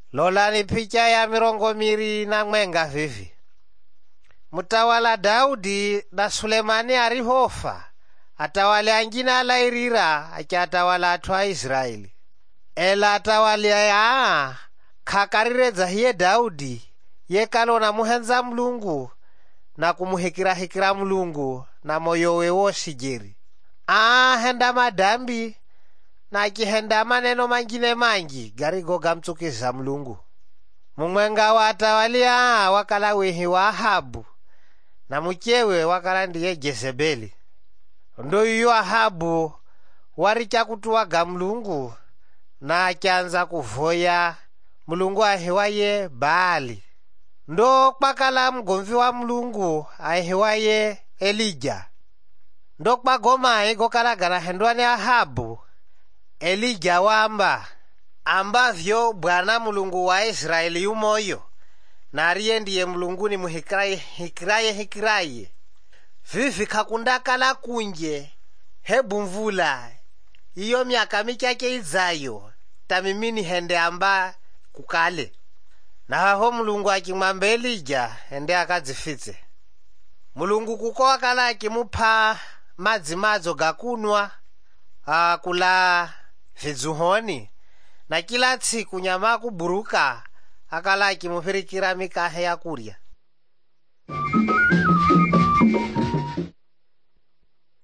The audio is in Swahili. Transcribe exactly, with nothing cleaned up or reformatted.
Lolani picha ya mirongo miri na mwenga vivi. Mutawala Daudi na Sulemani arihofa, atawale angina alairira achatawala atwa Israeli. Ela atawale ya kakariredza hiye Daudi yekalona muhenza Mulungu na kumuhikira hikira Mulungu na moyo we wosijeri. Ah henda madambi na kihenda maneno mangine mangi garigo gamtsukiza Mulungu. Mumwenga wa atawalia wakala wehi wa Ahabu na mchewe wakala ndiye Jezebeli. Ndo iyo Ahabu waricha kutuwaga Mulungu na achanza kuvoya Mulungu ahiwaye Baali. Ndo kwakala mgomvi wa Mulungu ahiwaye Elija. Ndo kwa goma ego kalagana hendwane Ahabu Elija wamba ambavyo Bwana Mulungu wa Israeli yumoyo na ariye ndiye Mulungu ni muhikiraye hikiraye hikiraye. Vivi kakundakala kunje hebu mvula iyo miaka michache izayo tamimini hende amba kukale. Na haho Mulungu akimwamba Elija hende akadzifitse. Mulungu kuko akala akimupa madzi madzo gakunwa kula vizuhoni na kila tsiku nyama kuburuka akala akimupirikira mikahe ya kurya.